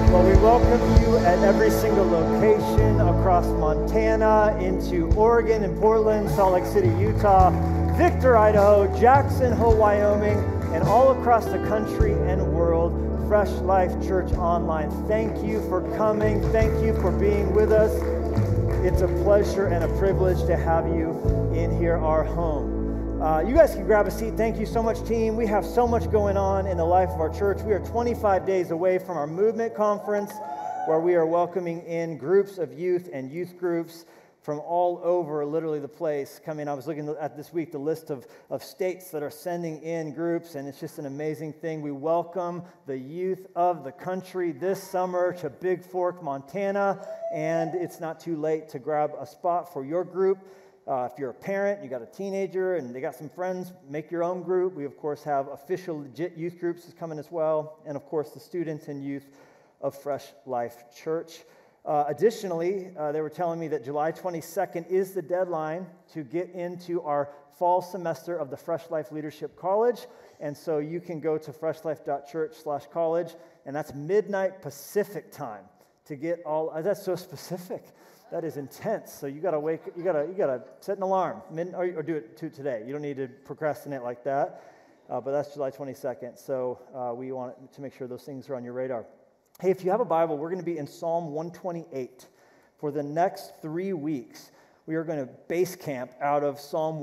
Well, we welcome you at every single location across Montana, into Oregon and Portland, Salt Lake City, Utah, Victor, Idaho, Jackson Hole, Wyoming, and all across the country and world. Fresh Life Church Online. Thank you for coming. Thank you for being with us. It's a pleasure and a privilege to have you in here, our home. You guys can grab a seat. Thank you so much, team. We have so much going on in the life of our church. We are 25 days away from our movement conference, where we are welcoming in groups of youth and youth groups from all over, literally the place, coming. I was looking at this week the list of states that are sending in groups, and it's just an amazing thing. We welcome the youth of the country this summer to Big Fork, Montana, and it's not too late to grab a spot for your group. If you're a parent, you got a teenager, and they got some friends, make your own group. We, of course, have official legit youth groups is coming as well, and, of course, the students and youth of Fresh Life Church. Additionally, they were telling me that July 22nd is the deadline to get into our fall semester of the Fresh Life Leadership College, and so you can go to freshlife.church/college, and that's midnight Pacific time to get all. That's so specific. That is intense. So you got to wake. You got to set an alarm, or do it today. You don't need to procrastinate like that. But that's July 22nd. So we want to make sure those things are on your radar. Hey, if you have a Bible, we're going to be in Psalm 128 for the next 3 weeks. We are going to base camp out of Psalm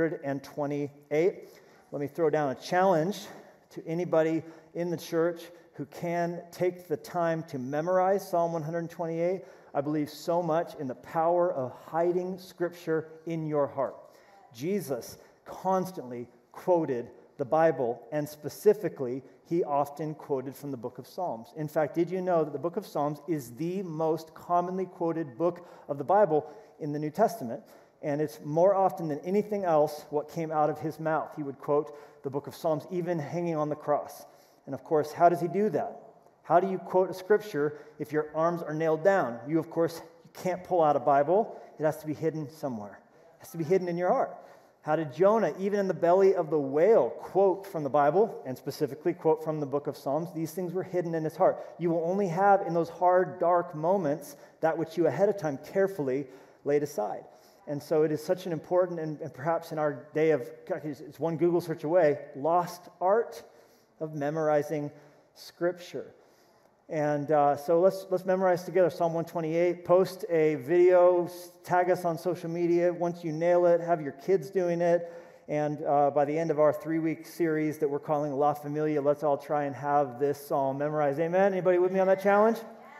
128. Let me throw down a challenge to anybody in the church who can take the time to memorize Psalm 128. I believe so much in the power of hiding Scripture in your heart. Jesus constantly quoted the Bible, and specifically, he often quoted from the book of Psalms. In fact, did you know that the book of Psalms is the most commonly quoted book of the Bible in the New Testament? And it's more often than anything else what came out of his mouth. He would quote the book of Psalms, even hanging on the cross. And of course, how does he do that? How do you quote a scripture if your arms are nailed down? You, of course, you can't pull out a Bible. It has to be hidden somewhere. It has to be hidden in your heart. How did Jonah, even in the belly of the whale, quote from the Bible, and specifically quote from the book of Psalms? These things were hidden in his heart. You will only have in those hard, dark moments that which you ahead of time carefully laid aside. And so it is such an important, and perhaps in our day of, it's one Google search away, lost art of memorizing Scripture. And so let's memorize together Psalm 128. Post a video, tag us on social media. Once you nail it, have your kids doing it. And by the end of our 3-week series that we're calling La Familia, let's all try and have this psalm memorized. Amen? Anybody with me on that challenge?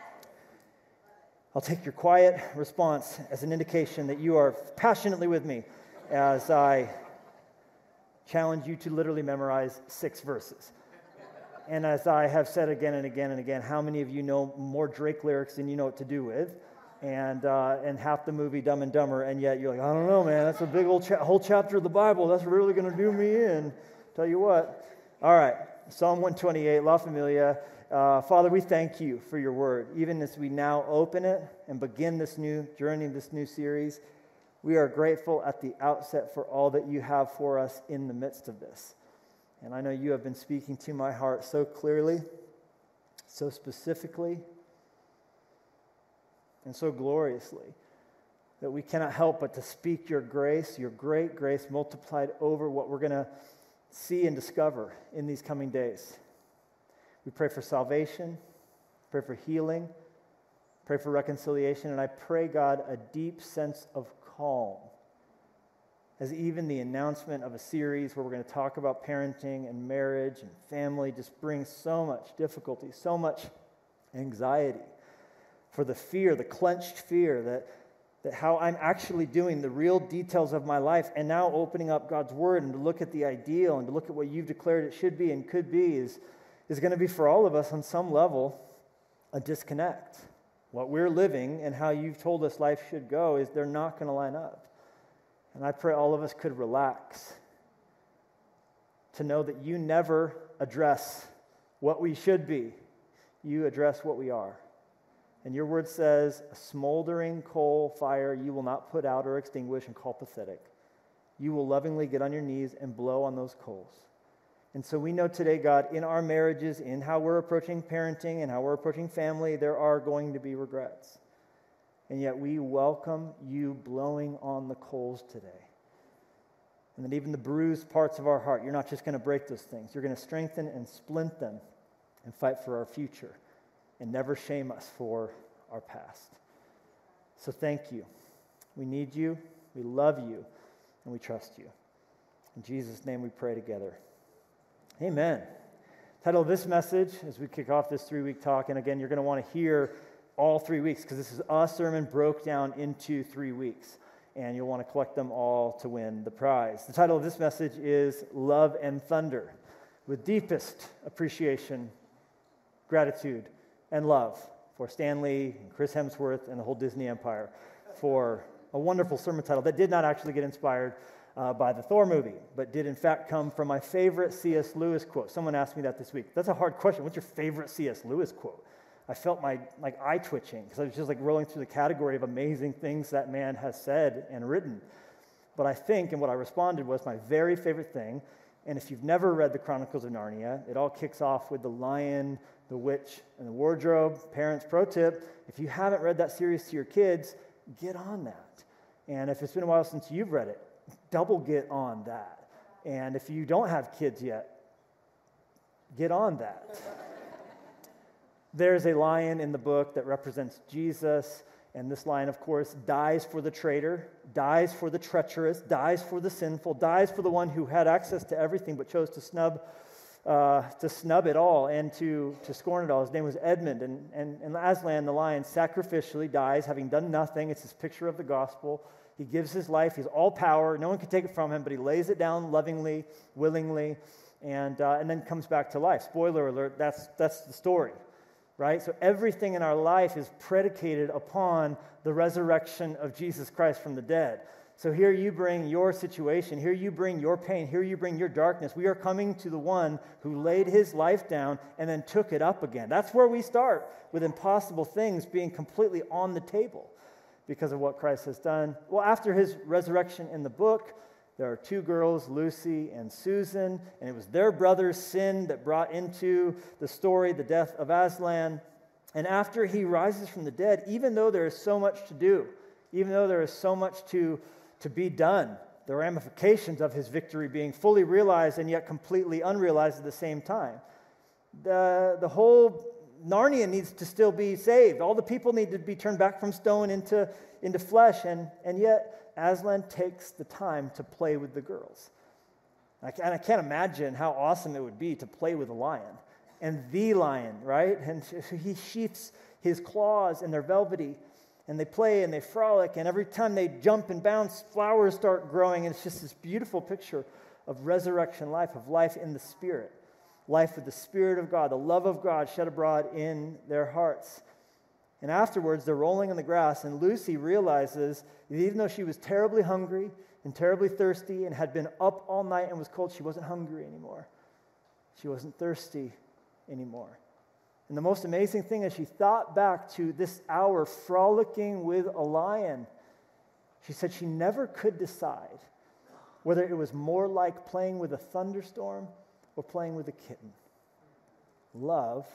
I'll take your quiet response as an indication that you are passionately with me as I challenge you to literally memorize 6 verses. And as I have said again and again and again, how many of you know more Drake lyrics than you know what to do with? And half the movie Dumb and Dumber, and yet you're like, I don't know, man, that's a big old whole chapter of the Bible. That's really going to do me in. Tell you what. All right, Psalm 128, La Familia. Father, we thank you for your word. Even as we now open it and begin this new journey, this new series, we are grateful at the outset for all that you have for us in the midst of this. And I know you have been speaking to my heart so clearly, so specifically, and so gloriously that we cannot help but to speak your grace, your great grace multiplied over what we're going to see and discover in these coming days. We pray for salvation, pray for healing, pray for reconciliation, and I pray, God, a deep sense of calm as even the announcement of a series where we're going to talk about parenting and marriage and family just brings so much difficulty, so much anxiety for the fear, the clenched fear that how I'm actually doing the real details of my life, and now opening up God's word and to look at the ideal and to look at what you've declared it should be and could be is going to be for all of us on some level a disconnect. What we're living and how you've told us life should go is they're not going to line up. And I pray all of us could relax to know that you never address what we should be. You address what we are. And your word says, a smoldering coal fire you will not put out or extinguish and call pathetic. You will lovingly get on your knees and blow on those coals. And so we know today, God, in our marriages, in how we're approaching parenting and how we're approaching family, there are going to be regrets. And yet we welcome you blowing on the coals today. And that even the bruised parts of our heart, you're not just going to break those things. You're going to strengthen and splint them and fight for our future and never shame us for our past. So thank you. We need you, we love you, and we trust you. In Jesus' name we pray together. Amen. Title of this message as we kick off this 3-week talk, and again, you're going to want to hear all 3 weeks because this is a sermon broke down into 3 weeks, and you'll want to collect them all to win the prize. The title of this message is Love and Thunder, with deepest appreciation, gratitude, and love for Stan Lee and Chris Hemsworth and the whole Disney empire for a wonderful sermon title that did not actually get inspired by the Thor movie, but did in fact come from my favorite C.S. Lewis quote. Someone asked me that this week. That's a hard question. What's your favorite C.S. Lewis quote? I felt my eye twitching because I was just rolling through the category of amazing things that man has said and written. But I think, and what I responded was my very favorite thing, and if you've never read the Chronicles of Narnia, it all kicks off with the lion, the witch, and the wardrobe. Parents, pro tip, if you haven't read that series to your kids, get on that. And if it's been a while since you've read it, double get on that. And if you don't have kids yet, get on that. There's a lion in the book that represents Jesus, and this lion, of course, dies for the traitor, dies for the treacherous, dies for the sinful, dies for the one who had access to everything but chose to snub it all and to scorn it all. His name was Edmund, and Aslan, the lion, sacrificially dies, having done nothing. It's this picture of the gospel. He gives his life. He's all power. No one can take it from him, but he lays it down lovingly, willingly, and then comes back to life. Spoiler alert, that's the story, right? So everything in our life is predicated upon the resurrection of Jesus Christ from the dead. So here you bring your situation, here you bring your pain, here you bring your darkness. We are coming to the one who laid his life down and then took it up again. That's where we start, with impossible things being completely on the table because of what Christ has done. Well, after his resurrection in the book, there are 2 girls, Lucy and Susan, and it was their brother's sin that brought into the story the death of Aslan. And after he rises from the dead, even though there is so much to do, even though there is so much to be done, the ramifications of his victory being fully realized and yet completely unrealized at the same time, the whole Narnia needs to still be saved. All the people need to be turned back from stone into flesh, and yet Aslan takes the time to play with the girls. And I can't imagine how awesome it would be to play with a lion. And the lion, right? And he sheaths his claws, and they're velvety, and they play and they frolic, and every time they jump and bounce, flowers start growing, and it's just this beautiful picture of resurrection life, of life in the Spirit. Life with the Spirit of God, the love of God shed abroad in their hearts. And afterwards, they're rolling in the grass, and Lucy realizes that even though she was terribly hungry and terribly thirsty and had been up all night and was cold, she wasn't hungry anymore. She wasn't thirsty anymore. And the most amazing thing is she thought back to this hour frolicking with a lion. She said she never could decide whether it was more like playing with a thunderstorm or playing with a kitten. Love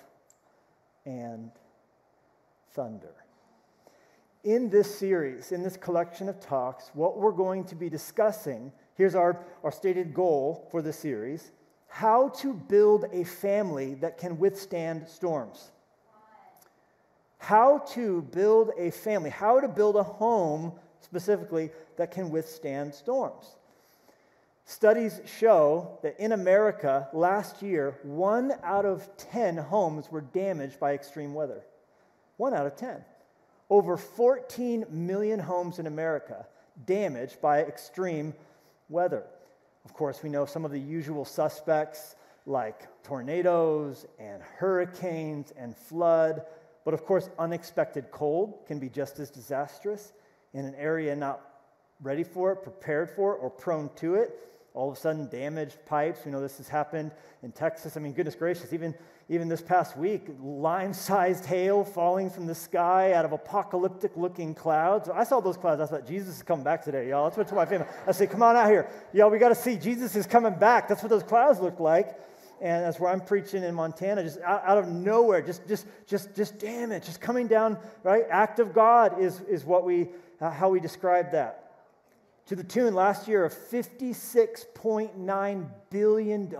and thunder. In this series, in this collection of talks, what we're going to be discussing, here's our stated goal for the series: how to build a family that can withstand storms. How to build a family, how to build a home specifically that can withstand storms. Studies show that in America last year, 1 out of 10 homes were damaged by extreme weather. 1 out of 10. Over 14 million homes in America damaged by extreme weather. Of course, we know some of the usual suspects like tornadoes and hurricanes and flood. But of course, unexpected cold can be just as disastrous in an area not ready for it, prepared for it, or prone to it. All of a sudden, damaged pipes. We know this has happened in Texas. I mean, goodness gracious, even this past week, lime-sized hail falling from the sky out of apocalyptic-looking clouds. I saw those clouds. I thought, Jesus is coming back today, y'all. That's what I told my family. I said, come on out here. Y'all, we got to see. Jesus is coming back. That's what those clouds look like. And that's where I'm preaching in Montana, just out of nowhere, just damage, just coming down, right? Act of God is how we describe that. To the tune last year of $56.9 billion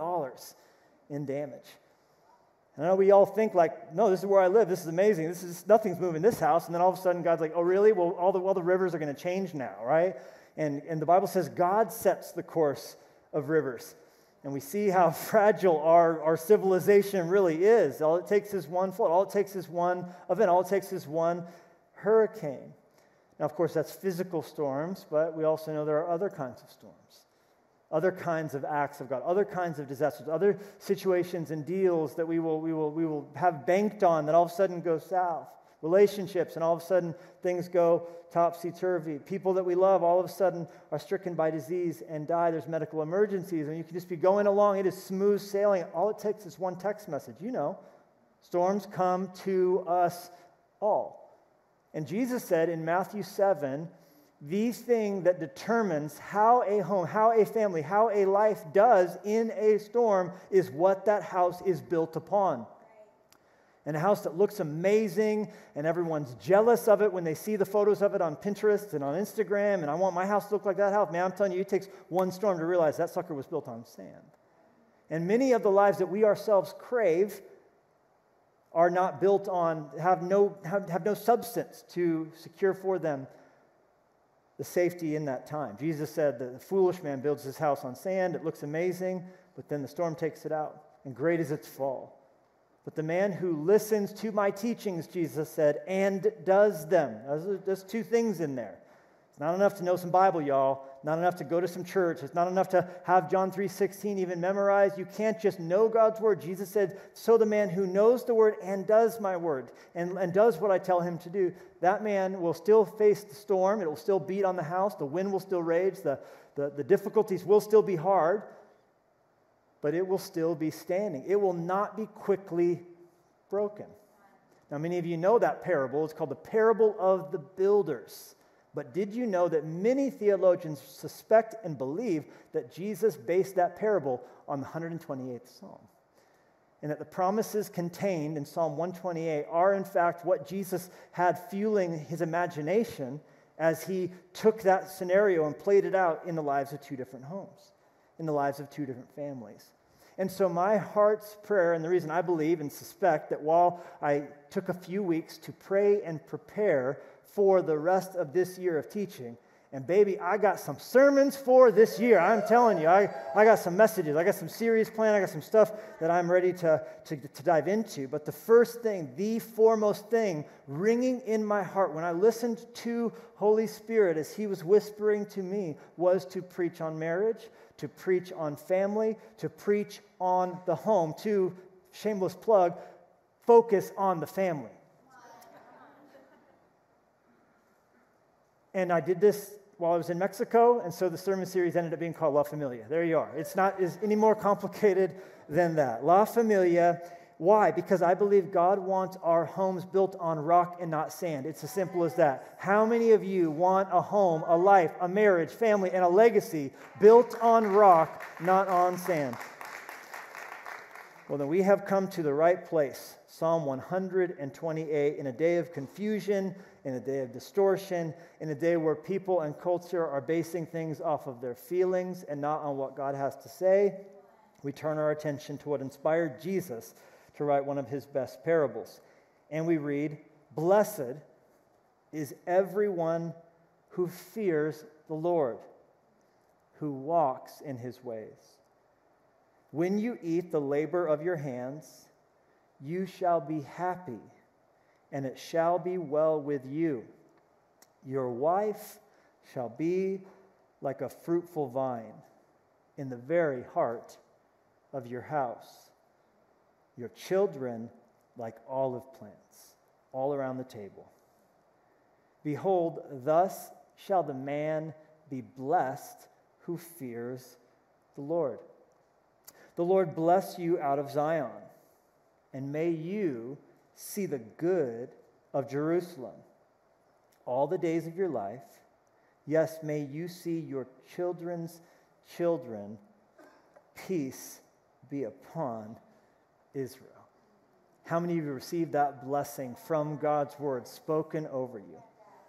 in damage. And I know we all think like, no, this is where I live. This is amazing. Nothing's moving this house. And then all of a sudden God's like, oh, really? Well, all the rivers are going to change now, right? And the Bible says God sets the course of rivers. And we see how fragile our civilization really is. All it takes is one flood. All it takes is one event. All it takes is one hurricane. Now, of course, that's physical storms, but we also know there are other kinds of storms, other kinds of acts of God, other kinds of disasters, other situations and deals that we will have banked on that all of a sudden go south. Relationships, and all of a sudden things go topsy-turvy. People that we love all of a sudden are stricken by disease and die. There's medical emergencies, and you can just be going along. It is smooth sailing. All it takes is one text message. You know, storms come to us all. And Jesus said in Matthew 7, the thing that determines how a home, how a family, how a life does in a storm is what that house is built upon. And a house that looks amazing and everyone's jealous of it when they see the photos of it on Pinterest and on Instagram, and I want my house to look like that house. Man, I'm telling you, it takes one storm to realize that sucker was built on sand. And many of the lives that we ourselves crave are not built on, have no substance to secure for them the safety in that time. Jesus said that the foolish man builds his house on sand. It looks amazing, but then the storm takes it out, and great is its fall. But the man who listens to my teachings, Jesus said, and does them. There's two things in there. It's not enough to know some Bible, y'all. Not enough to go to some church. It's not enough to have John 3:16 even memorized. You can't just know God's word. Jesus said, so the man who knows the word and does my word and does what I tell him to do, that man will still face the storm. It will still beat on the house. The wind will still rage. The difficulties will still be hard. But it will still be standing. It will not be quickly broken. Now, many of you know that parable. It's called the parable of the builders. But did you know that many theologians suspect and believe that Jesus based that parable on the 128th Psalm? And that the promises contained in Psalm 128 are, in fact, what Jesus had fueling his imagination as he took that scenario and played it out in the lives of two different homes, in the lives of two different families. And so my heart's prayer, and the reason I believe and suspect that while I took a few weeks to pray and prepare for the rest of this year of teaching, and baby, I got some sermons for this year. I'm telling you, I got some messages. I got some series planned. I got some stuff that I'm ready to dive into. But the first thing, the foremost thing ringing in my heart when I listened to Holy Spirit as he was whispering to me was to preach on marriage, to preach on family, to preach on the home, to, shameless plug, focus on the family. And I did this while I was in Mexico, and so the sermon series ended up being called La Familia. There you are. It's not any more complicated than that. La Familia. Why? Because I believe God wants our homes built on rock and not sand. It's as simple as that. How many of you want a home, a life, a marriage, family, and a legacy built on rock, not on sand? Well, then we have come to the right place. Psalm 128, in a day of confusion, in a day of distortion, in a day where people and culture are basing things off of their feelings and not on what God has to say, we turn our attention to what inspired Jesus to write one of his best parables. And we read, "Blessed is everyone who fears the Lord, who walks in his ways. When you eat the labor of your hands, you shall be happy, and it shall be well with you. Your wife shall be like a fruitful vine in the very heart of your house. Your children like olive plants all around the table. Behold, thus shall the man be blessed who fears the the Lord. The Lord bless you out of Zion, and may you see the good of Jerusalem all the days of your life. Yes, may you see your children's children. Peace be upon Israel. How many of you received that blessing from God's word spoken over you?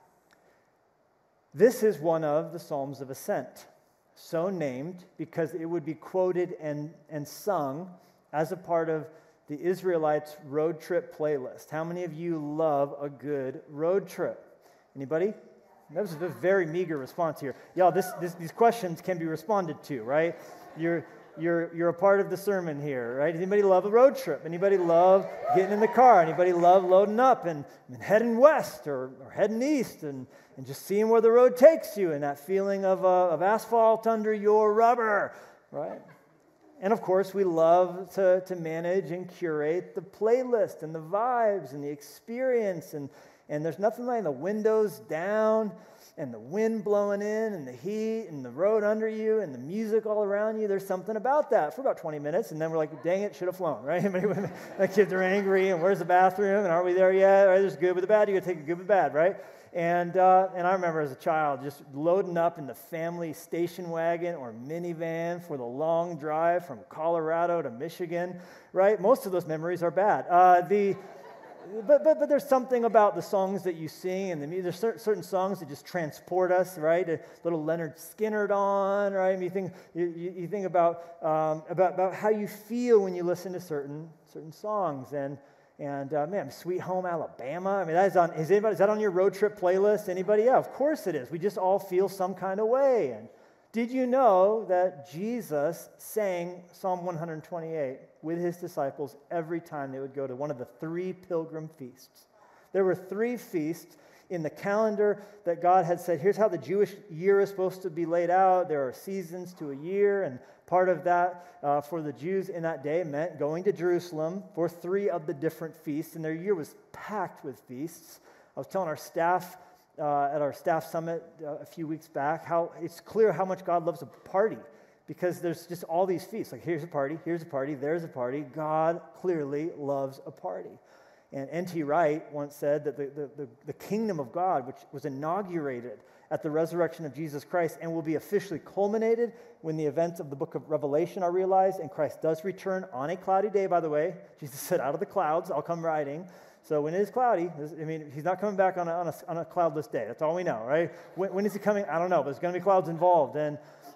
This is one of the Psalms of Ascent, so named because it would be quoted and sung as a part of the Israelites' road trip playlist. How many of you love a good road trip? Anybody? That was a very meager response here. Y'all, these questions can be responded to, right? You're a part of the sermon here, right? Anybody love a road trip? Anybody love getting in the car? Anybody love loading up and heading west or heading east and just seeing where the road takes you and that feeling of asphalt under your rubber, right? And of course, we love to manage and curate the playlist and the vibes and the experience. And there's nothing like the windows down and the wind blowing in and the heat and the road under you and the music all around you. There's something about that for about 20 minutes. And then we're like, dang it, should have flown, right? My kids are angry and where's the bathroom? And aren't we there yet? Right, there's good with the bad. You got to take the good with the bad, right? And I remember as a child just loading up in the family station wagon or minivan for the long drive from Colorado to Michigan, right? Most of those memories are bad. But there's something about the songs that you sing and the music. There's certain songs that just transport us, right? A little Leonard Skinner on, right? And you think about how you feel when you listen to certain songs. And man, Sweet Home Alabama. I mean, is that on your road trip playlist? Anybody? Yeah, of course it is. We just all feel some kind of way. And did you know that Jesus sang Psalm 128 with his disciples every time they would go to one of the 3 pilgrim feasts? There were 3 feasts in the calendar that God had said, here's how the Jewish year is supposed to be laid out. There are seasons to a year, and part of that for the Jews in that day meant going to Jerusalem for 3 of the different feasts, and their year was packed with feasts. I was telling our staff at our staff summit a few weeks back how it's clear how much God loves a party, because there's just all these feasts. Like here's a party, there's a party. God clearly loves a party. And N.T. Wright once said that the kingdom of God, which was inaugurated at the resurrection of Jesus Christ and will be officially culminated when the events of the book of Revelation are realized and Christ does return on a cloudy day, by the way. Jesus said, out of the clouds, I'll come riding. So when it is cloudy, I mean, he's not coming back on a cloudless day. That's all we know, right? When is he coming? I don't know, but there's going to be clouds involved. And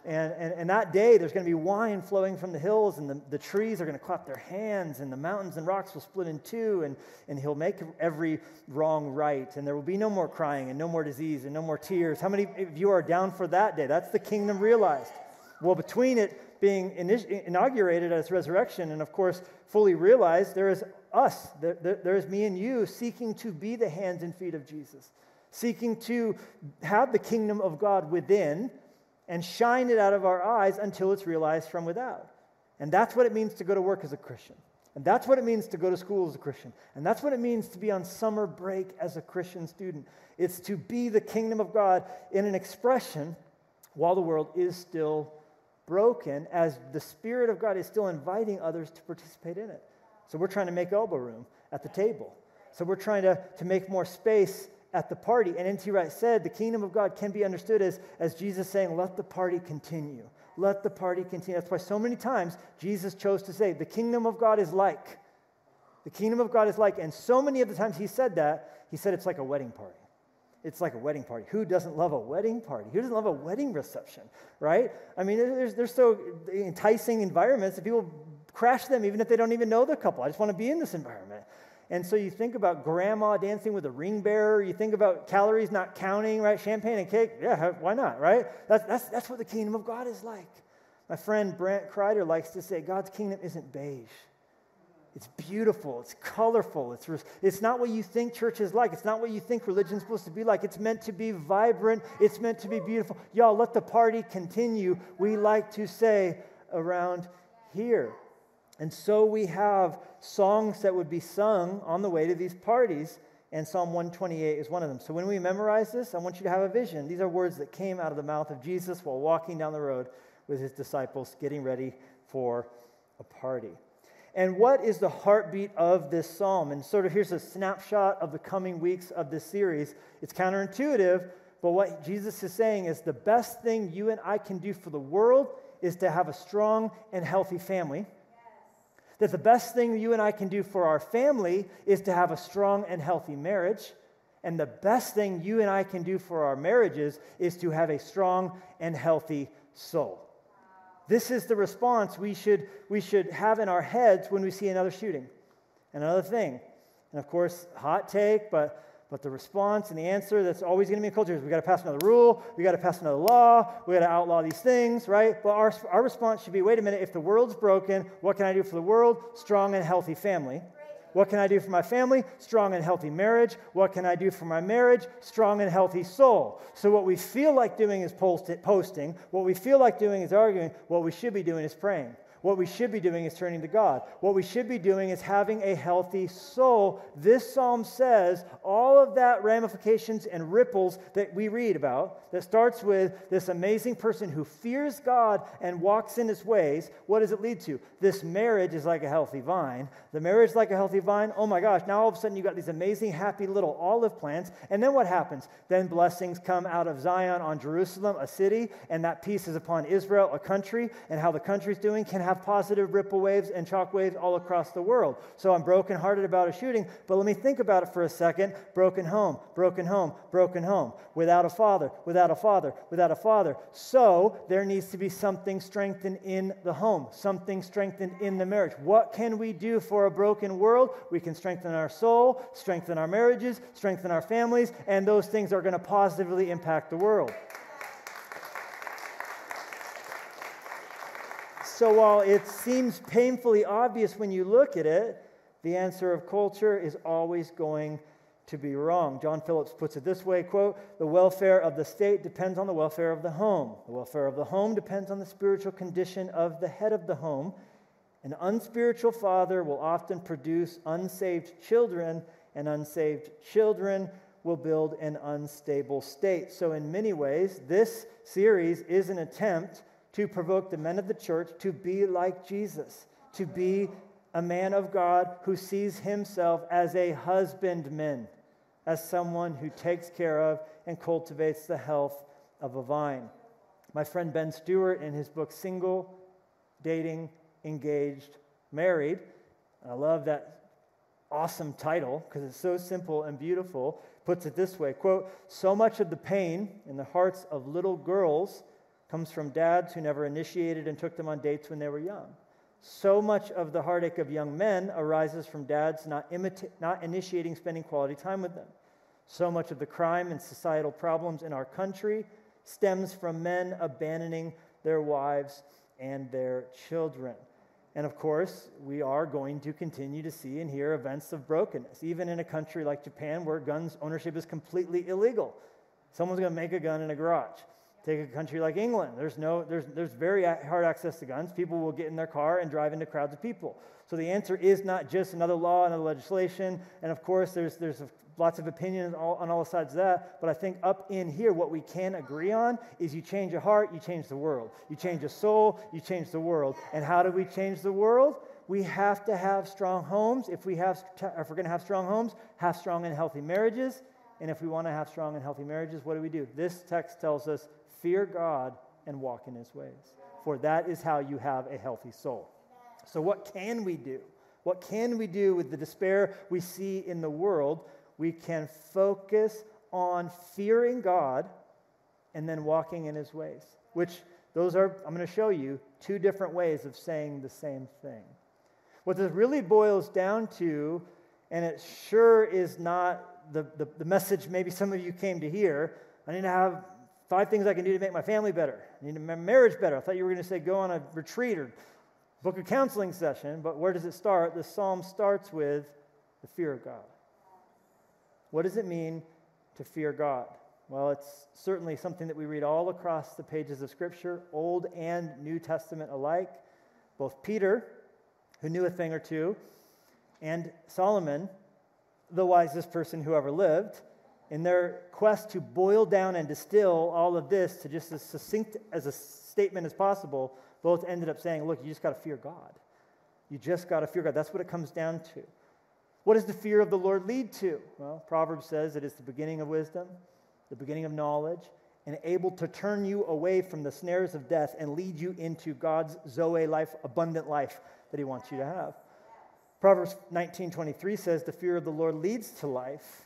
that day, there's going to be wine flowing from the hills, and the trees are going to clap their hands, and the mountains and rocks will split in two, and he'll make every wrong right. And there will be no more crying, and no more disease, and no more tears. How many of you are down for that day? That's the kingdom realized. Well, between it being inaugurated at its resurrection and, of course, fully realized, there is us. There is me and you seeking to be the hands and feet of Jesus, seeking to have the kingdom of God within and shine it out of our eyes until it's realized from without. And that's what it means to go to work as a Christian. And that's what it means to go to school as a Christian. And that's what it means to be on summer break as a Christian student. It's to be the kingdom of God in an expression while the world is still broken, as the Spirit of God is still inviting others to participate in it. So we're trying to make elbow room at the table. So we're trying to make more space at the party. And N.T. Wright said the kingdom of God can be understood as Jesus saying, let the party continue. Let the party continue. That's why so many times Jesus chose to say, the kingdom of God is like. The kingdom of God is like. And so many of the times he said that, he said it's like a wedding party. It's like a wedding party. Who doesn't love a wedding party? Who doesn't love a wedding reception, right? I mean, there's so enticing environments that people crash them even if they don't even know the couple. I just want to be in this environment. And so you think about grandma dancing with a ring bearer. You think about calories not counting, right? Champagne and cake. Yeah, why not, right? That's what the kingdom of God is like. My friend Brent Kreider likes to say, God's kingdom isn't beige. It's beautiful. It's colorful. It's not what you think church is like. It's not what you think religion's supposed to be like. It's meant to be vibrant. It's meant to be beautiful. Y'all, let the party continue, we like to say around here. And so we have songs that would be sung on the way to these parties, and Psalm 128 is one of them. So when we memorize this, I want you to have a vision. These are words that came out of the mouth of Jesus while walking down the road with his disciples getting ready for a party. And what is the heartbeat of this psalm? And sort of here's a snapshot of the coming weeks of this series. It's counterintuitive, but what Jesus is saying is the best thing you and I can do for the world is to have a strong and healthy family. Yes. That the best thing you and I can do for our family is to have a strong and healthy marriage. And the best thing you and I can do for our marriages is to have a strong and healthy soul. This is the response we should have in our heads when we see another shooting, another thing. And of course, hot take, but the response and the answer that's always going to be in culture is we got to pass another rule, we got to pass another law, we got to outlaw these things, right? But our response should be, wait a minute, if the world's broken, what can I do for the world? Strong and healthy family. What can I do for my family? Strong and healthy marriage. What can I do for my marriage? Strong and healthy soul. So what we feel like doing is posting. What we feel like doing is arguing. What we should be doing is praying. What we should be doing is turning to God. What we should be doing is having a healthy soul. This psalm says all of that ramifications and ripples that we read about, that starts with this amazing person who fears God and walks in his ways. What does it lead to? This marriage is like a healthy vine. The marriage is like a healthy vine. Oh my gosh, now all of a sudden you've got these amazing, happy little olive plants. And then what happens? Then blessings come out of Zion on Jerusalem, a city, and that peace is upon Israel, a country, and how the country's doing can have positive ripple waves and shock waves all across the world. So I'm brokenhearted about a shooting, but let me think about it for a second. Broken home, broken home, broken home. Without a father, without a father, without a father. So there needs to be something strengthened in the home, something strengthened in the marriage. What can we do for a broken world? We can strengthen our soul, strengthen our marriages, strengthen our families, and those things are going to positively impact the world. So while it seems painfully obvious when you look at it, the answer of culture is always going to be wrong. John Phillips puts it this way, quote, "The welfare of the state depends on the welfare of the home. The welfare of the home depends on the spiritual condition of the head of the home. An unspiritual father will often produce unsaved children, and unsaved children will build an unstable state." So in many ways, this series is an attempt to provoke the men of the church to be like Jesus, to be a man of God who sees himself as a husbandman, as someone who takes care of and cultivates the health of a vine. My friend Ben Stewart, in his book Single, Dating, Engaged, Married, and I love that awesome title because it's so simple and beautiful, puts it this way, quote, "So much of the pain in the hearts of little girls comes from dads who never initiated and took them on dates when they were young. So much of the heartache of young men arises from dads not initiating spending quality time with them. So much of the crime and societal problems in our country stems from men abandoning their wives and their children." And of course, we are going to continue to see and hear events of brokenness, even in a country like Japan where guns ownership is completely illegal. Someone's going to make a gun in a garage. Take a country like England. There's very hard access to guns. People will get in their car and drive into crowds of people. So the answer is not just another law, another legislation. And of course, there's lots of opinions on all sides of that. But I think up in here, what we can agree on is you change a heart, you change the world. You change a soul, you change the world. And how do we change the world? We have to have strong homes. If we're going to have strong homes, have strong and healthy marriages. And if we want to have strong and healthy marriages, what do? This text tells us, fear God and walk in his ways. For that is how you have a healthy soul. So what can we do? What can we do with the despair we see in the world? We can focus on fearing God and then walking in his ways. Which those are, I'm going to show you, two different ways of saying the same thing. What this really boils down to, and it sure is not the message maybe some of you came to hear, I need to have 5 things I can do to make my family better. I need my marriage better. I thought you were going to say go on a retreat or book a counseling session, but where does it start? The psalm starts with the fear of God. What does it mean to fear God? Well, it's certainly something that we read all across the pages of Scripture, Old and New Testament alike. Both Peter, who knew a thing or two, and Solomon, the wisest person who ever lived, In their quest to boil down and distill all of this to just as succinct as a statement as possible, both ended up saying, look, you just got to fear God. You just got to fear God. That's what it comes down to. What does the fear of the Lord lead to? Well, Proverbs says it is the beginning of wisdom, the beginning of knowledge, and able to turn you away from the snares of death and lead you into God's Zoe life, abundant life that he wants you to have. Proverbs 19:23 says, the fear of the Lord leads to life.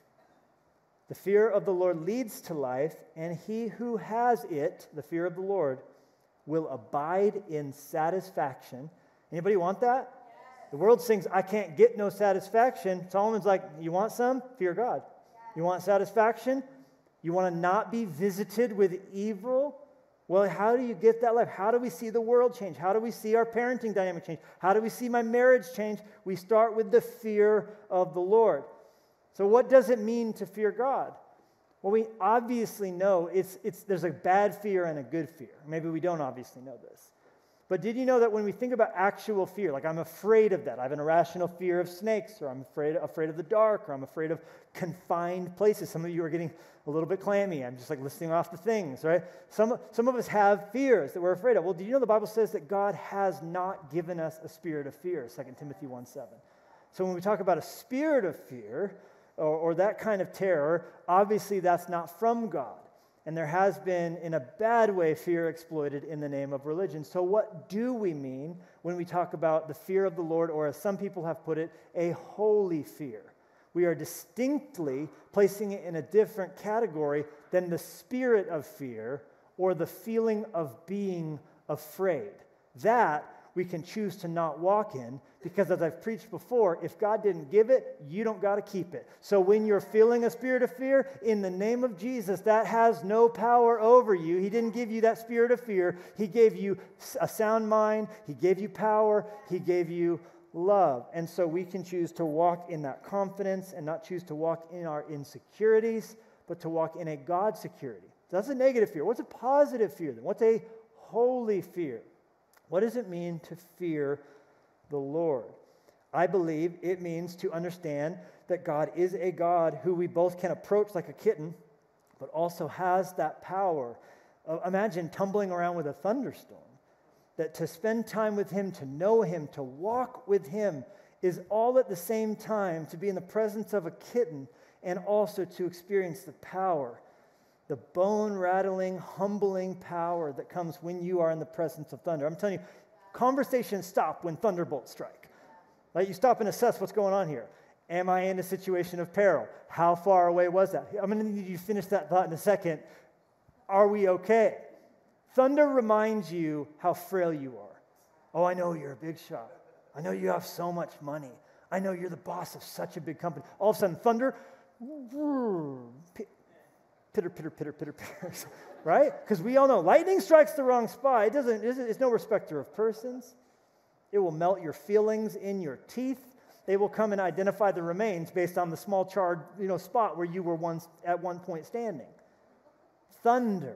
The fear of the Lord leads to life, and he who has it, the fear of the Lord, will abide in satisfaction. Anybody want that? Yes. The world sings, I can't get no satisfaction. Solomon's like, you want some? Fear God. Yes. You want satisfaction? You want to not be visited with evil? Well, how do you get that life? How do we see the world change? How do we see our parenting dynamic change? How do we see my marriage change? We start with the fear of the Lord. So what does it mean to fear God? Well, we obviously know there's a bad fear and a good fear. Maybe we don't obviously know this. But did you know that when we think about actual fear, like I'm afraid of that, I have an irrational fear of snakes, or I'm afraid of the dark, or I'm afraid of confined places. Some of you are getting a little bit clammy. I'm just like listing off the things, right? Some of us have fears that we're afraid of. Well, do you know the Bible says that God has not given us a spirit of fear, 2 Timothy 1:7. So when we talk about a spirit of fear, or that kind of terror, obviously that's not from God. And there has been, in a bad way, fear exploited in the name of religion. So what do we mean when we talk about the fear of the Lord, or as some people have put it, a holy fear? We are distinctly placing it in a different category than the spirit of fear or the feeling of being afraid. That we can choose to not walk in, because as I've preached before, if God didn't give it, you don't got to keep it. So when you're feeling a spirit of fear, in the name of Jesus, that has no power over you. He didn't give you that spirit of fear. He gave you a sound mind. He gave you power. He gave you love. And so we can choose to walk in that confidence and not choose to walk in our insecurities, but to walk in a God security. So that's a negative fear. What's a positive fear then? What's a holy fear? What does it mean to fear the Lord? I believe it means to understand that God is a God who we both can approach like a kitten, but also has that power. Imagine tumbling around with a thunderstorm. That to spend time with him, to know him, to walk with him is all at the same time to be in the presence of a kitten and also to experience the power, the bone-rattling, humbling power that comes when you are in the presence of thunder. I'm telling you, conversations stop when thunderbolts strike. Like you stop and assess what's going on here. Am I in a situation of peril? How far away was that? I'm going to need you to finish that thought in a second. Are we okay? Thunder reminds you how frail you are. Oh, I know you're a big shot. I know you have so much money. I know you're the boss of such a big company. All of a sudden, thunder, pitter, pitter, pitter, pitter, pitter, right? Because we all know lightning strikes the wrong spot. It's no respecter of persons. It will melt your feelings in your teeth. They will come and identify the remains based on the small charred, spot where you were once at one point standing. Thunder.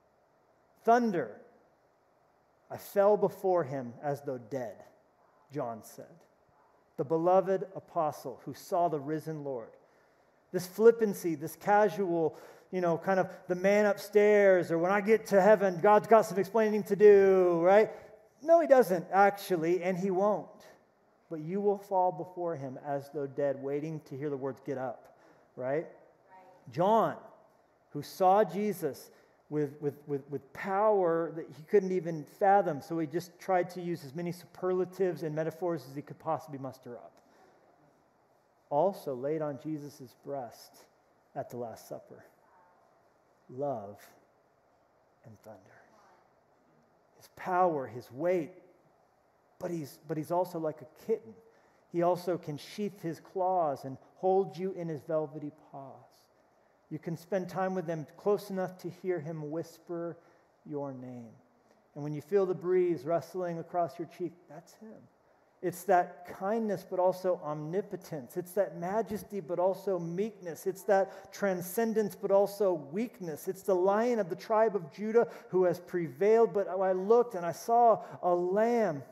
I fell before him as though dead, John said. The beloved apostle who saw the risen Lord. This flippancy, this casual, kind of the man upstairs, or when I get to heaven, God's got some explaining to do, right? No, he doesn't, actually, and he won't. But you will fall before him as though dead, waiting to hear the words, get up, right? John, who saw Jesus with power that he couldn't even fathom, so he just tried to use as many superlatives and metaphors as he could possibly muster up. Also laid on Jesus' breast at the Last Supper. Love and thunder. His power, his weight, but he's also like a kitten. He also can sheath his claws and hold you in his velvety paws. You can spend time with him close enough to hear him whisper your name. And when you feel the breeze rustling across your cheek, that's him. It's that kindness, but also omnipotence. It's that majesty, but also meekness. It's that transcendence, but also weakness. It's the Lion of the tribe of Judah who has prevailed. But I looked and I saw a lamb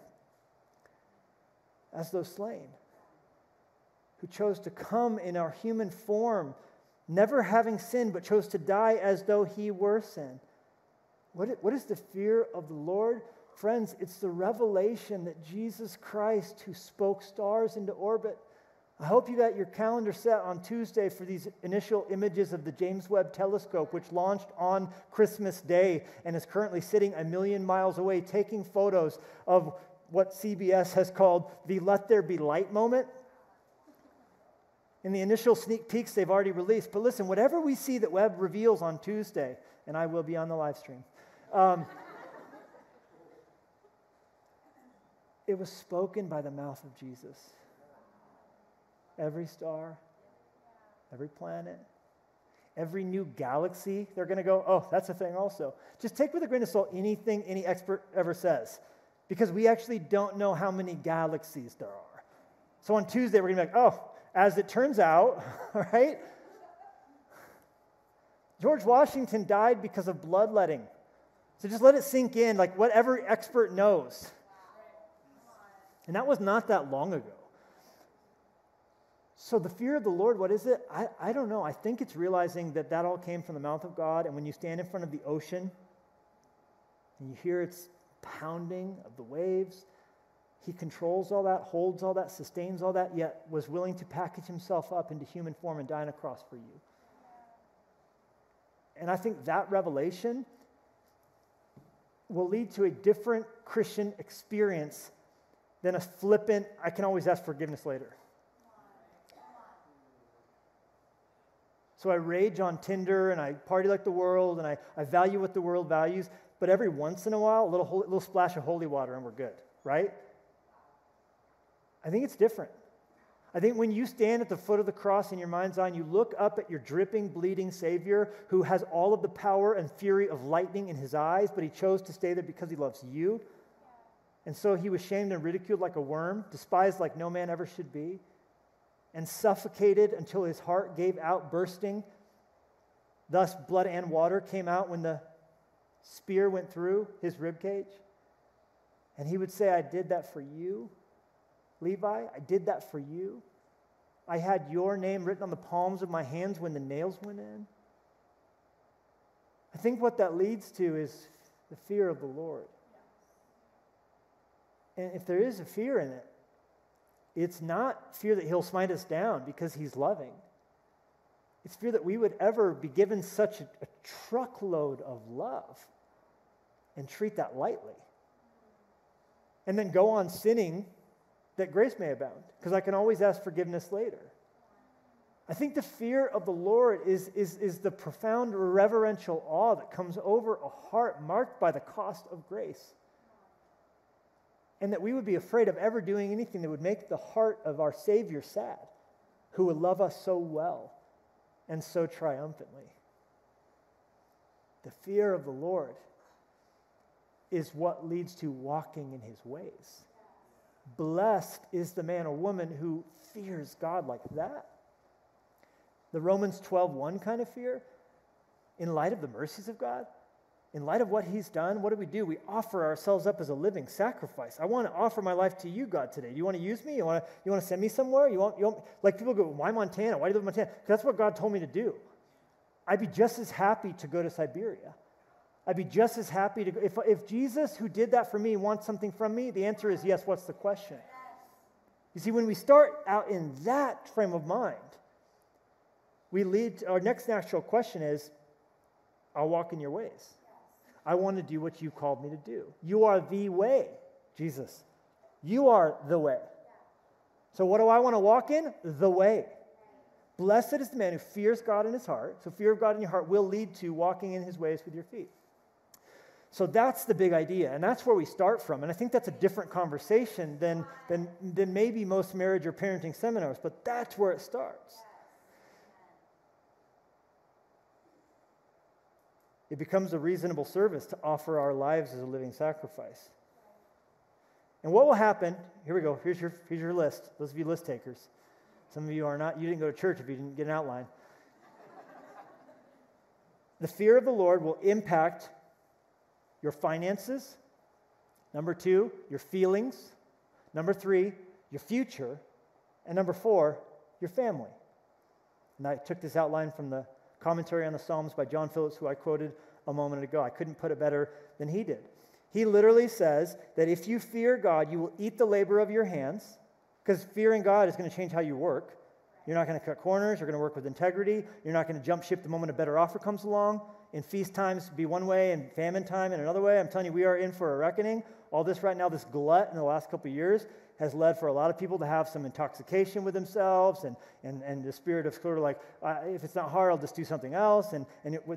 as though slain, who chose to come in our human form, never having sinned, but chose to die as though he were sin. What is the fear of the Lord? Friends, it's the revelation that Jesus Christ, who spoke stars into orbit. I hope you got your calendar set on Tuesday for these initial images of the James Webb Telescope, which launched on Christmas Day and is currently sitting 1 million miles away, taking photos of what CBS has called the Let There Be Light moment. In the initial sneak peeks they've already released. But listen, whatever we see that Webb reveals on Tuesday, and I will be on the live stream, it was spoken by the mouth of Jesus. Every star, every planet, every new galaxy, they're going to go, oh, that's a thing also. Just take with a grain of salt anything any expert ever says, because we actually don't know how many galaxies there are. So on Tuesday, we're going to be like, oh, as it turns out, right? George Washington died because of bloodletting. So just let it sink in, like whatever expert knows. And that was not that long ago. So the fear of the Lord, what is it? I don't know. I think it's realizing that all came from the mouth of God. And when you stand in front of the ocean and you hear its pounding of the waves, he controls all that, holds all that, sustains all that, yet was willing to package himself up into human form and die on a cross for you. And I think that revelation will lead to a different Christian experience than a flippant, I can always ask forgiveness later. So I rage on Tinder and I party like the world and I value what the world values, but every once in a while, a little splash of holy water and we're good, right? I think it's different. I think when you stand at the foot of the cross in your mind's eye and you look up at your dripping, bleeding Savior who has all of the power and fury of lightning in his eyes, but he chose to stay there because he loves you. And so he was shamed and ridiculed like a worm, despised like no man ever should be, and suffocated until his heart gave out, bursting. Thus, blood and water came out when the spear went through his ribcage. And he would say, I did that for you, Levi. I did that for you. I had your name written on the palms of my hands when the nails went in. I think what that leads to is the fear of the Lord. And if there is a fear in it, it's not fear that he'll smite us down because he's loving. It's fear that we would ever be given such a truckload of love and treat that lightly. And then go on sinning that grace may abound, because I can always ask forgiveness later. I think the fear of the Lord is the profound reverential awe that comes over a heart marked by the cost of grace. And that we would be afraid of ever doing anything that would make the heart of our Savior sad, who would love us so well and so triumphantly. The fear of the Lord is what leads to walking in his ways. Blessed is the man or woman who fears God like that. The Romans 12:1 kind of fear, in light of the mercies of God, in light of what he's done, what do? We offer ourselves up as a living sacrifice. I want to offer my life to you, God, today. Do you want to use me? You want to send me somewhere? You want like people go, why Montana? Why do you live in Montana? Because that's what God told me to do. I'd be just as happy to go to Siberia. I'd be just as happy to go. If Jesus, who did that for me, wants something from me, the answer is yes. What's the question? You see, when we start out in that frame of mind, we lead to our next natural question is, I'll walk in your ways. I want to do what you called me to do. You are the way, Jesus. You are the way. So what do I want to walk in? The way. Blessed is the man who fears God in his heart. So fear of God in your heart will lead to walking in his ways with your feet. So that's the big idea, and that's where we start from. And I think that's a different conversation than maybe most marriage or parenting seminars, but that's where it starts. It becomes a reasonable service to offer our lives as a living sacrifice. And what will happen, here we go, here's your list, those of you list takers. Some of you are not, you didn't go to church if you didn't get an outline. The fear of the Lord will impact your finances. Number 2, your feelings. Number 3, your future. And number 4, your family. And I took this outline from the commentary on the Psalms by John Phillips, who I quoted a moment ago. I couldn't put it better than he did. He literally says that if you fear God, you will eat the labor of your hands, because fearing God is going to change how you work. You're not going to cut corners. You're going to work with integrity. You're not going to jump ship the moment a better offer comes along. In feast times, be one way, and famine time in another way. I'm telling you, we are in for a reckoning. All this right now, this glut in the last couple of years has led for a lot of people to have some intoxication with themselves and the spirit of sort of like, if it's not hard, I'll just do something else. And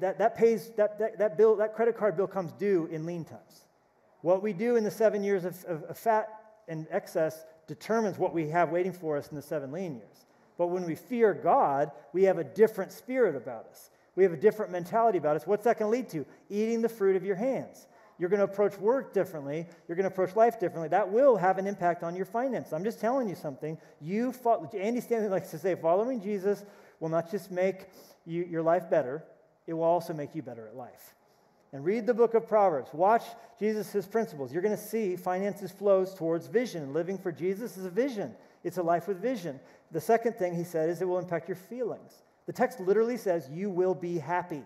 that bill, that credit card bill comes due in lean times. What we do in the 7 years of fat and excess determines what we have waiting for us in the 7 lean years. But when we fear God, we have a different spirit about us. We have a different mentality about us. What's that going to lead to? Eating the fruit of your hands. You're going to approach work differently. You're going to approach life differently. That will have an impact on your finances. I'm just telling you something. Andy Stanley likes to say, following Jesus will not just make your life better, it will also make you better at life. And read the book of Proverbs. Watch Jesus' principles. You're going to see finances flows towards vision. Living for Jesus is a vision. It's a life with vision. The second thing he said is it will impact your feelings. The text literally says you will be happy.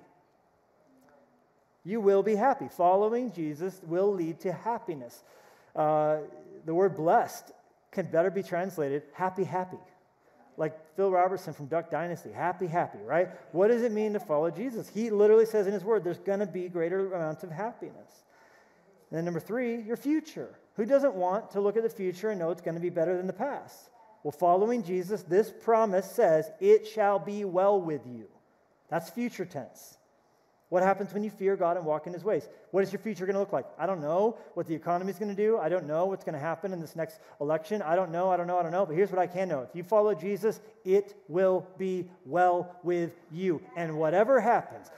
You will be happy. Following Jesus will lead to happiness. The word blessed can better be translated happy, happy. Like Phil Robertson from Duck Dynasty, happy, happy, right? What does it mean to follow Jesus? He literally says in his word, there's going to be greater amounts of happiness. And then number 3, your future. Who doesn't want to look at the future and know it's going to be better than the past? Well, following Jesus, this promise says, it shall be well with you. That's future tense. What happens when you fear God and walk in his ways? What is your future going to look like? I don't know what the economy is going to do. I don't know what's going to happen in this next election. I don't know. But here's what I can know. If you follow Jesus, it will be well with you. And whatever happens,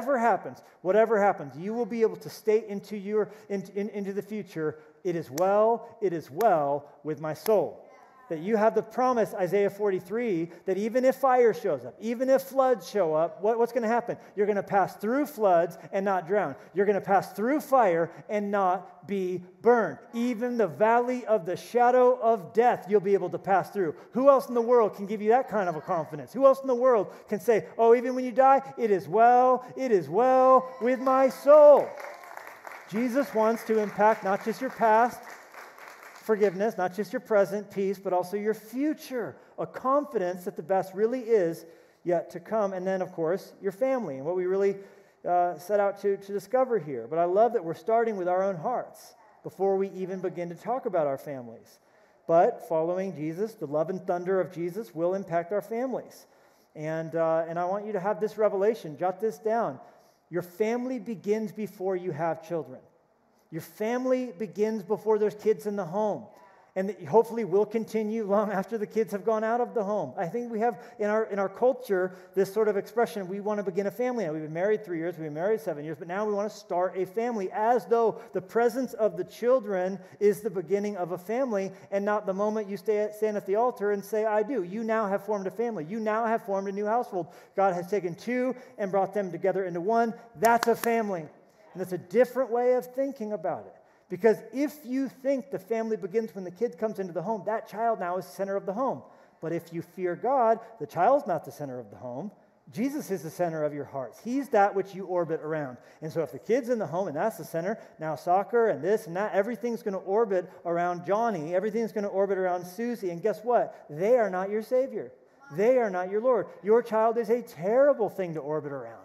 you will be able to state into the future, it is well with my soul. That you have the promise, Isaiah 43, that even if fire shows up, even if floods show up, what's going to happen? You're going to pass through floods and not drown. You're going to pass through fire and not be burned. Even the valley of the shadow of death, you'll be able to pass through. Who else in the world can give you that kind of a confidence? Who else in the world can say, oh, even when you die, it is well with my soul. Jesus wants to impact not just your past, forgiveness, not just your present peace, but also your future, a confidence that the best really is yet to come. And then, of course, your family and what we really set out to discover here. But I love that we're starting with our own hearts before we even begin to talk about our families. But following Jesus, the love and thunder of Jesus will impact our families. And I want you to have this revelation. Jot this down. Your family begins before you have children. Your family begins before there's kids in the home, and that hopefully will continue long after the kids have gone out of the home. I think we have in our culture this sort of expression, we want to begin a family. Now, we've been married 3 years, we've been married 7 years, but now we want to start a family, as though the presence of the children is the beginning of a family and not the moment you stand at the altar and say, I do. You now have formed a family. You now have formed a new household. God has taken 2 and brought them together into 1. That's a family. And it's a different way of thinking about it. Because if you think the family begins when the kid comes into the home, that child now is the center of the home. But if you fear God, the child's not the center of the home. Jesus is the center of your hearts. He's that which you orbit around. And so if the kid's in the home and that's the center, now soccer and this and that, everything's going to orbit around Johnny. Everything's going to orbit around Susie. And guess what? They are not your Savior. They are not your Lord. Your child is a terrible thing to orbit around.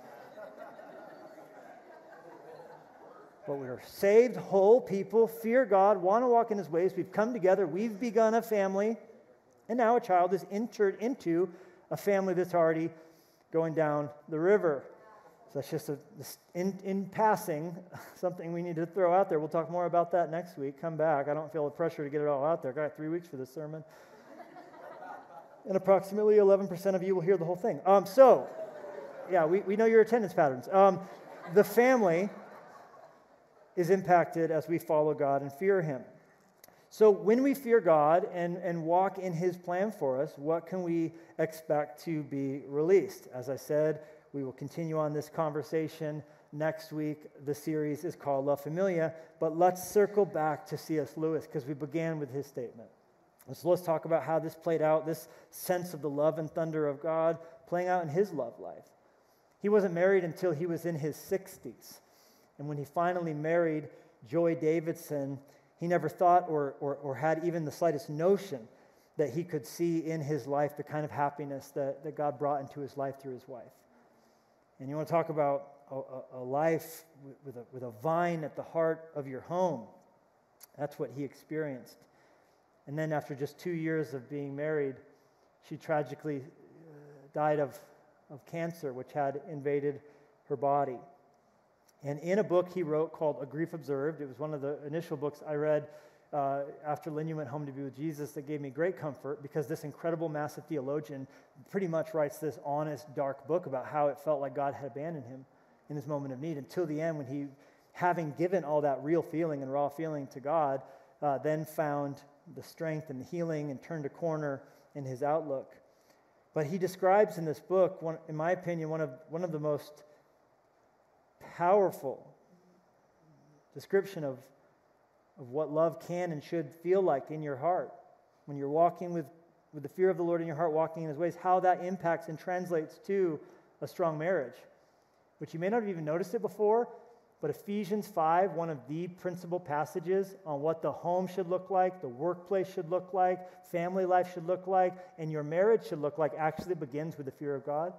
But we're saved, whole people, fear God, want to walk in his ways. We've come together. We've begun a family. And now a child is entered into a family that's already going down the river. So that's just in passing, something we need to throw out there. We'll talk more about that next week. Come back. I don't feel the pressure to get it all out there. I got 3 weeks for this sermon. And approximately 11% of you will hear the whole thing. We know your attendance patterns. The family is impacted as we follow God and fear him. So when we fear God and walk in his plan for us, what can we expect to be released? As I said, we will continue on this conversation next week. The series is called La Familia, but let's circle back to C.S. Lewis because we began with his statement. So let's talk about how this played out, this sense of the love and thunder of God playing out in his love life. He wasn't married until he was in his 60s. And when he finally married Joy Davidson, he never thought or had even the slightest notion that he could see in his life the kind of happiness that God brought into his life through his wife. And you want to talk about a life with a vine at the heart of your home. That's what he experienced. And then after just 2 years of being married, she tragically died of cancer, which had invaded her body. And in a book he wrote called A Grief Observed, it was one of the initial books I read after Lynn went home to be with Jesus that gave me great comfort, because this incredible, massive theologian pretty much writes this honest, dark book about how it felt like God had abandoned him in his moment of need, until the end when he, having given all that real feeling and raw feeling to God, then found the strength and the healing and turned a corner in his outlook. But he describes in this book, in my opinion, one of the most powerful description of what love can and should feel like in your heart when you're walking with the fear of the Lord in your heart, walking in his ways, how that impacts and translates to a strong marriage, which you may not have even noticed it before, but Ephesians 5, one of the principal passages on what the home should look like, the workplace should look like, family life should look like, and your marriage should look like, actually begins with the fear of God.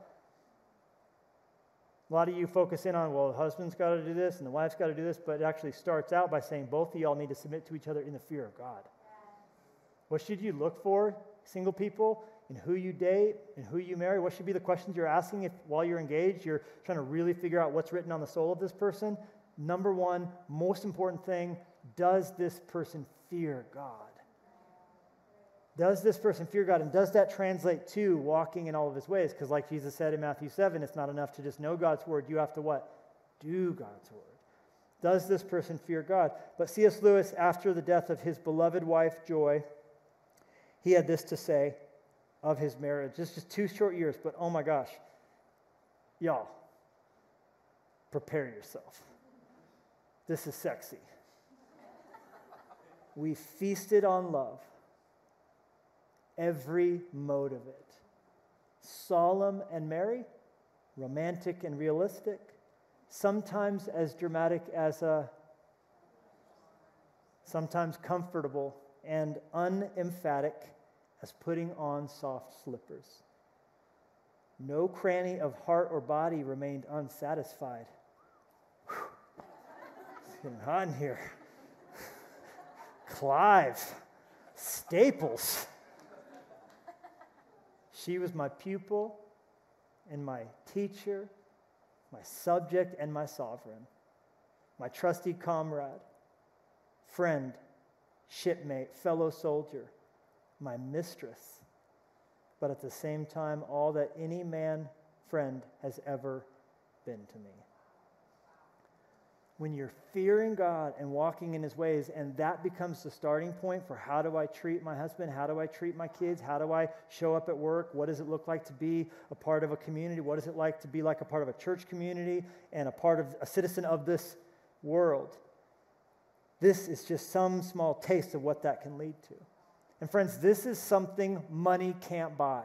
A lot of you focus in on, well, the husband's got to do this and the wife's got to do this, but it actually starts out by saying both of y'all need to submit to each other in the fear of God. What should you look for, single people, in who you date and who you marry? What should be the questions you're asking if while you're engaged, you're trying to really figure out what's written on the soul of this person? Number one, most important thing, does this person fear God? Does this person fear God? And does that translate to walking in all of his ways? Because like Jesus said in Matthew 7, it's not enough to just know God's word. You have to what? Do God's word. Does this person fear God? But C.S. Lewis, after the death of his beloved wife, Joy, he had this to say of his marriage. It's just 2 short years, but oh my gosh. Y'all, prepare yourself. This is sexy. We feasted on love. Every mode of it. Solemn and merry, romantic and realistic, sometimes as dramatic as sometimes comfortable and unemphatic as putting on soft slippers. No cranny of heart or body remained unsatisfied. Whew. It's getting hot in here. Clive, Staples. She was my pupil and my teacher, my subject and my sovereign, my trusty comrade, friend, shipmate, fellow soldier, my mistress, but at the same time, all that any man friend has ever been to me. When you're fearing God and walking in his ways, and that becomes the starting point for how do I treat my husband, how do I treat my kids, how do I show up at work, what does it look like to be a part of a community, what does it like to be like a part of a church community and a part of a citizen of this world. This is just some small taste of what that can lead to. And friends, this is something money can't buy.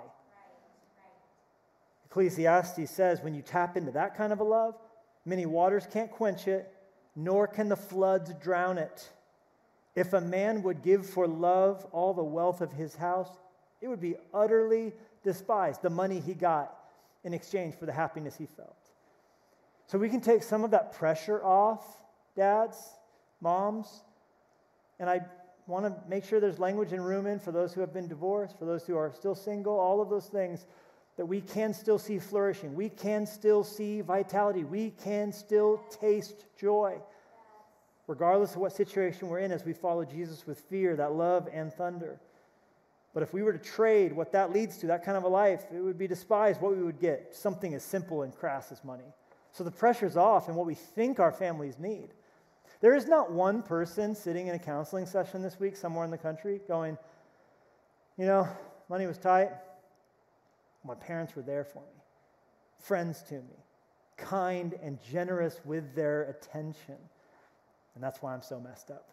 Ecclesiastes says when you tap into that kind of a love, many waters can't quench it, nor can the floods drown it. If a man would give for love all the wealth of his house, it would be utterly despised, the money he got in exchange for the happiness he felt. So we can take some of that pressure off, dads, moms, and I want to make sure there's language in room in for those who have been divorced, for those who are still single, all of those things, that we can still see flourishing. We can still see vitality. We can still taste joy, regardless of what situation we're in as we follow Jesus with fear, that love and thunder. But if we were to trade what that leads to, that kind of a life, it would be despised. What we would get, something as simple and crass as money. So the pressure's off in what we think our families need. There is not one person sitting in a counseling session this week somewhere in the country going, you know, money was tight. My parents were there for me, friends to me, kind and generous with their attention. And that's why I'm so messed up.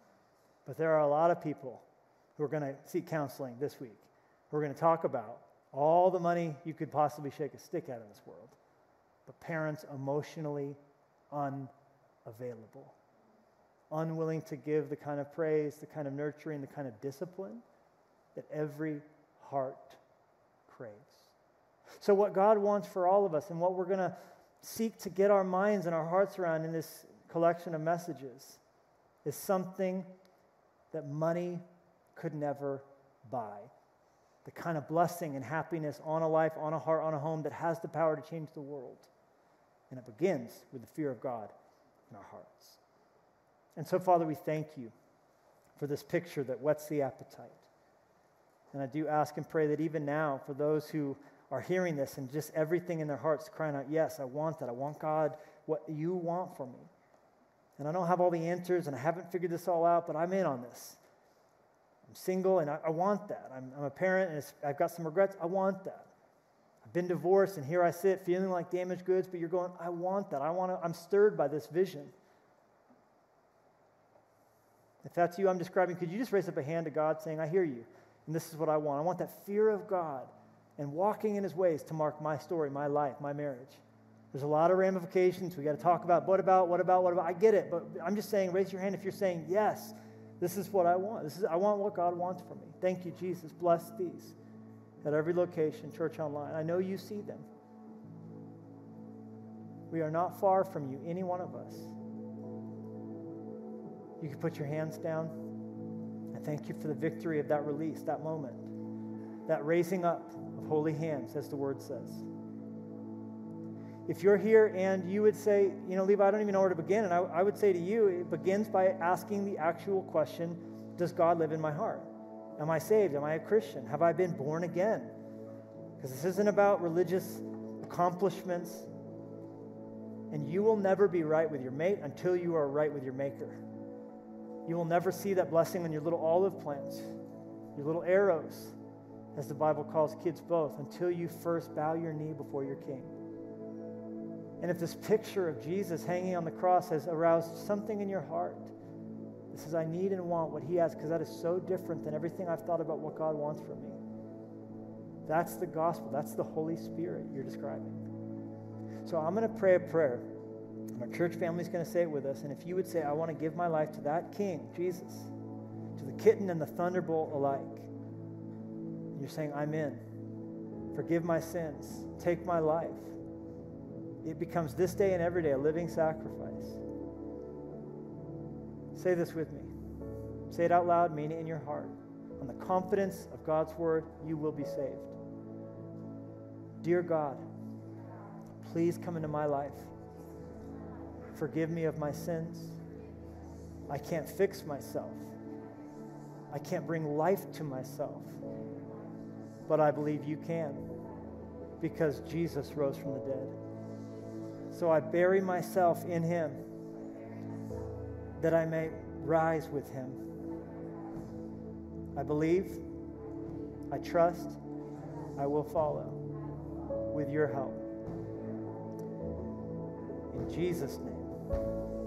But there are a lot of people who are going to seek counseling this week, who are going to talk about all the money you could possibly shake a stick at in this world, but parents emotionally unavailable, unwilling to give the kind of praise, the kind of nurturing, the kind of discipline that every heart craves. So what God wants for all of us and what we're going to seek to get our minds and our hearts around in this collection of messages is something that money could never buy. The kind of blessing and happiness on a life, on a heart, on a home that has the power to change the world. And it begins with the fear of God in our hearts. And so, Father, we thank you for this picture that whets the appetite. And I do ask and pray that even now, for those who are hearing this and just everything in their hearts crying out, yes, I want that. I want, God, what you want for me. And I don't have all the answers and I haven't figured this all out, but I'm in on this. I'm single and I want that. I'm a parent and I've got some regrets. I want that. I've been divorced and here I sit feeling like damaged goods, but you're going, I want that. I'm stirred by this vision. If that's you I'm describing, could you just raise up a hand to God saying, I hear you, and this is what I want. I want that fear of God and walking in his ways to mark my story, my life, my marriage. There's a lot of ramifications we got to talk about. What about? I get it, but I'm just saying, raise your hand if you're saying, yes, this is what I want. I want what God wants for me. Thank you, Jesus. Bless these at every location, church online. I know you see them. We are not far from you, any one of us. You can put your hands down. I thank you for the victory of that release, that moment, that raising up of holy hands, as the word says. If you're here and you would say, Levi, I don't even know where to begin, and I would say to you, it begins by asking the actual question, does God live in my heart? Am I saved? Am I a Christian? Have I been born again? Because this isn't about religious accomplishments, and you will never be right with your mate until you are right with your Maker. You will never see that blessing on your little olive plants, your little arrows, as the Bible calls kids both, until you first bow your knee before your King. And if this picture of Jesus hanging on the cross has aroused something in your heart, this is, I need and want what he has, because that is so different than everything I've thought about what God wants from me. That's the gospel. That's the Holy Spirit you're describing. So I'm going to pray a prayer. And our church family is going to say it with us. And if you would say, I want to give my life to that King, Jesus, to the kitten and the thunderbolt alike, and you're saying, I'm in. Forgive my sins. Take my life. It becomes this day and every day a living sacrifice. Say this with me. Say it out loud, mean it in your heart. On the confidence of God's word, you will be saved. Dear God, please come into my life. Forgive me of my sins. I can't fix myself. I can't bring life to myself. But I believe you can, because Jesus rose from the dead. So I bury myself in him, that I may rise with him. I believe, I trust, I will follow with your help. In Jesus' name.